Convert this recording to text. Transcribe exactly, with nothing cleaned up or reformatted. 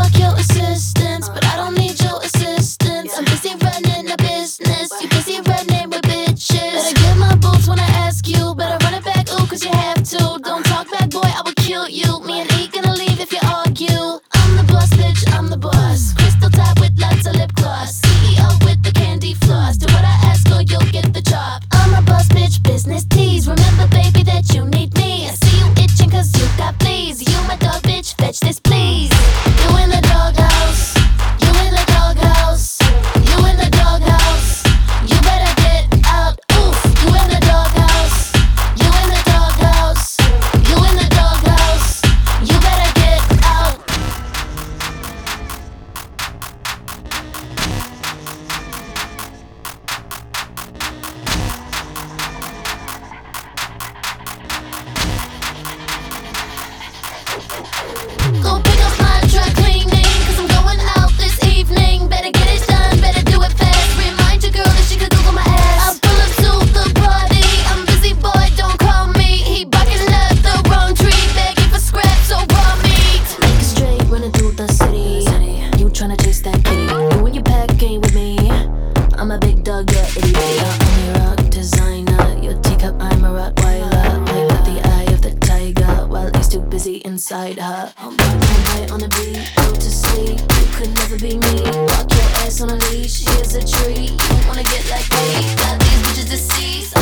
fuck your assistance, but I don't need your assistance. I'm busy running a business, you busy running with bitches. Better get my boobs when I ask you, better run it back, ooh, cause you have to. Don't talk back, boy, I will kill you. Me and E gonna leave if you argue. I'm the boss, bitch, I'm the boss. Crystal top with lots of lip gloss. C E O with the candy floss. Do what I ask or you'll get the job. I'm a boss, bitch, business tease. Remember, baby, that you need me. I see you itching cause you got fleas. You my dog, bitch, fetch this please. You in the doghouse. You in the doghouse. You in the doghouse. You better get out. Oof. You in the doghouse. You in the doghouse. You in the doghouse. You better get out. Go pick up my dry cleaning, cause I'm going out this evening. Better get it done, better do it fast. Remind your girl that she could Google my ass. I'll pull up to the party, I'm busy, boy, don't call me. He barking up the wrong tree, begging for scraps or raw meat. Make it straight, running through the city. You tryna chase that kitty, you and your pack ain't with me. I'm a big dog, yeah, idiot. I'm your rock designer, your teacup, I'm a Rottweiler. Like with the eye of the tiger, while he's too busy inside her. I'm right on the beat, go to sleep. You could never be me. Walk your ass on a leash, here's a tree. You wanna get like me? Got these bitches deceased.